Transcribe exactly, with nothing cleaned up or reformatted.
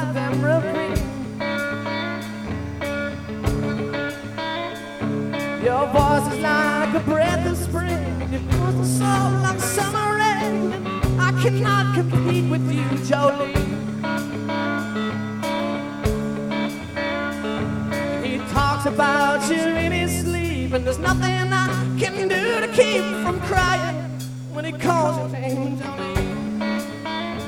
of emerald green. Your voice is like a breath of spring. Your voice is so like summer rain. I cannot compete with you, Jolene. He talks about you in his sleep, and there's nothing I can do to keep from crying when he calls your name, Jolene.